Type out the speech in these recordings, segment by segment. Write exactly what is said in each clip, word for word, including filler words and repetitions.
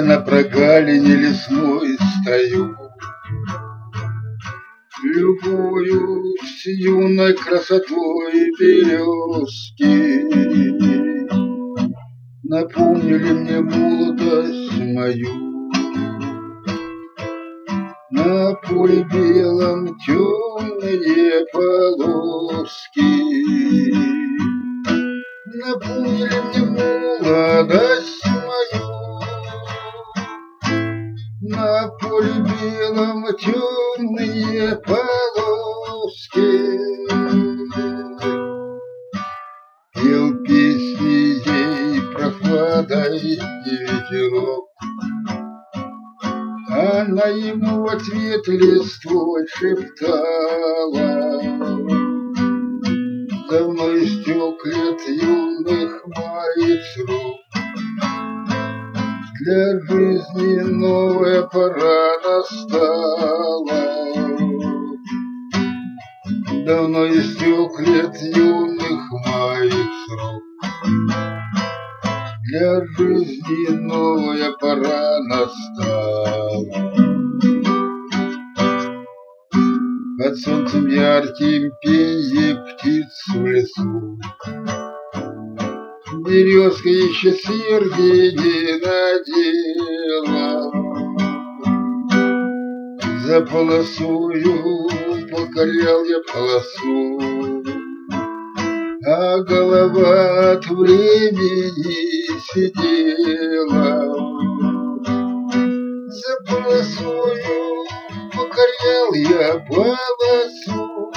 на прогалине лесной стою, любуюсь юной красотой березки. Напомнили мне молодость мою. На поле белом темные полоски. Напомнили мне молодость мою. На поле белом темные полоски. Пел песни ей прохладой ветерок. Она ему в ответ листвой шептала: давно истек лет юных моих срок. Для жизни новая пора настала. Давно истек лет юных моих срок. Для жизни новая пора настала. Под солнцем ярким пенье птиц в лесу. Березка еще сердце не надела. За полосою покорял я полосу, а голова от времени сидела. За полосою покорял я полосу,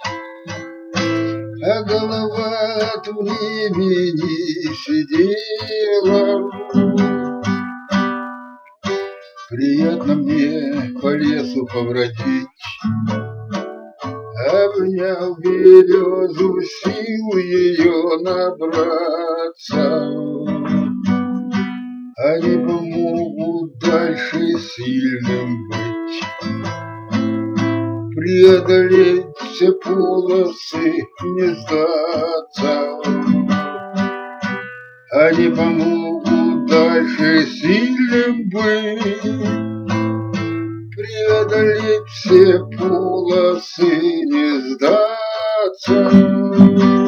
а голова от времени сидела. Приятно мне по лесу побродить, обнял березу, сил ее набраться. Они помогут дальше сильным быть, преодолеть все полосы, не сдаться. Они помогут дальше сильным быть, преодолеть все полосы, не сдаться.